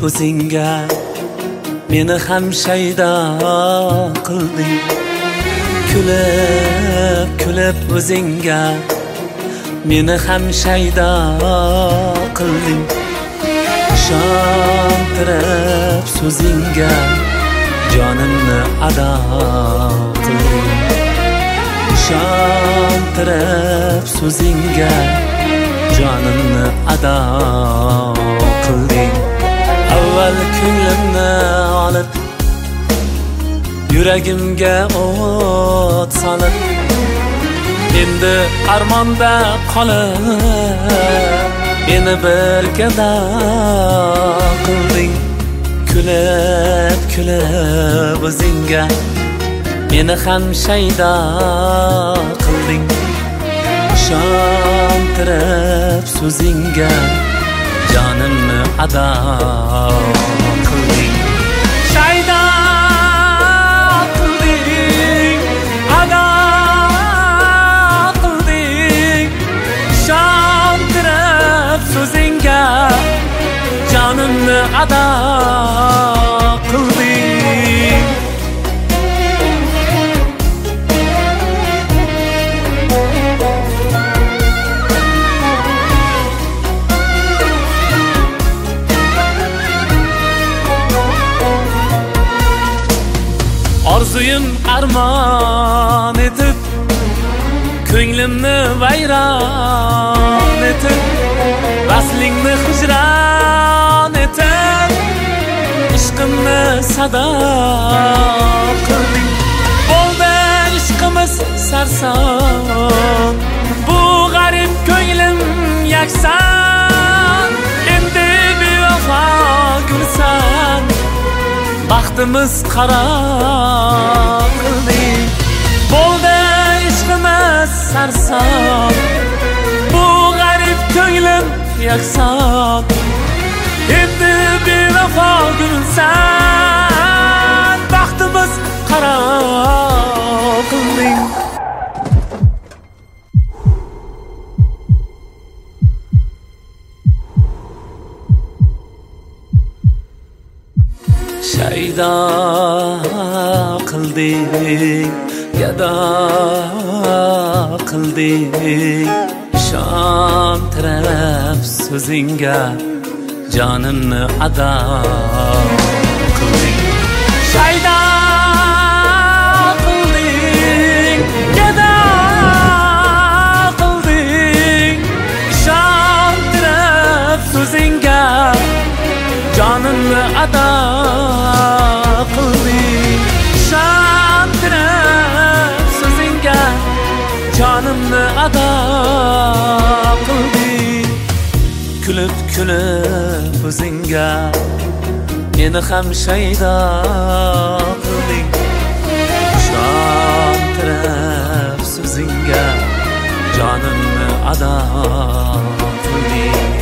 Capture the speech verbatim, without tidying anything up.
o'zingga meni ham shaydo qilding. Kulib kulib o'zingga meni ham shaydo qilding. Ishontirib so'zingga jonimni ado qilding. Ishontirib so'zingga jonimni ado qilding. Avval ko'nglimni olib yuragimga o't solib, endi armonda qolib meni bir gado qilding. Kulib kulib o'zingga meni ham shaydo qilding. Ishontirib so'zingga jonimni ado qilding. Shaydo qilding, ado qilding. Ishontirib so'zingga jonimni ado qilding. Orzuyim armon etib, ko'nglimni vayron etib, vaslingni hijron etib, ishqimni sado qilding. Bo'ldi ishqimiz sarson, bu g'arib ko'nglim yakson. Endi bevafo gulsan, baxtimiz qaro qilding. Bo'ldi ishqimiz sarson, bu g'arib ko'nglim yakson. Endi bevafo gulsan, baxtimiz qaro qilding. Shaydo qilding, gado qilding. Ishontirib so'zingga jonimni ado qilding. Shaydo qilding, gado qilding. Ishontirib so'zingga jonimni ado qilding. Ishontirib so'zingga jonimni ado qilding. Kulib kulib o'zingga meni ham shaydo qilding. Ishontirib so'zingga jonimni ado qilding.